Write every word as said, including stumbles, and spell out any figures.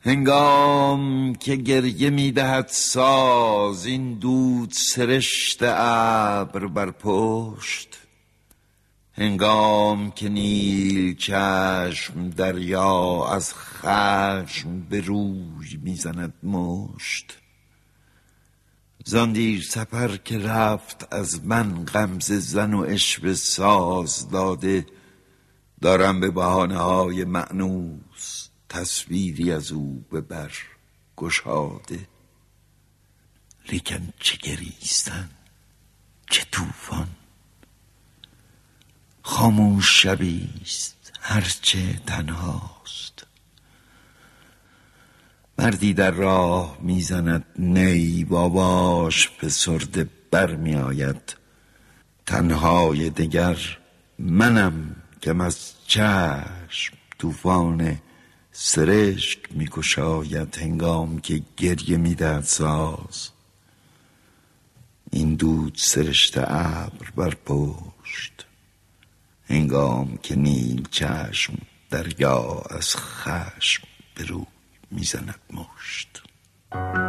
هنگام که گریه میدهد ساز این دود سرشت ابر بر پشت، هنگام که نیل چشم دریا از خشم به روی میزند مشت، زان دیر سپر که رفت از من غمزه زن و عشوه ساز داده، دارم به بهانه های مأنوس تصویری از او به بر گشاده. لیکن چه گریستن چه طوفان، خاموش شبیست هرچه تنهاست. مردی در راه میزند نی، باباش فسرده بر می آید. تنهای دگر منم که از چشم طوفان سرشک می کشاید. هنگام که گریه می دهد ساز این دود سرشت ابر بر پشت، هنگام که نیل چشم دریا از خشم به روی میزند مشت.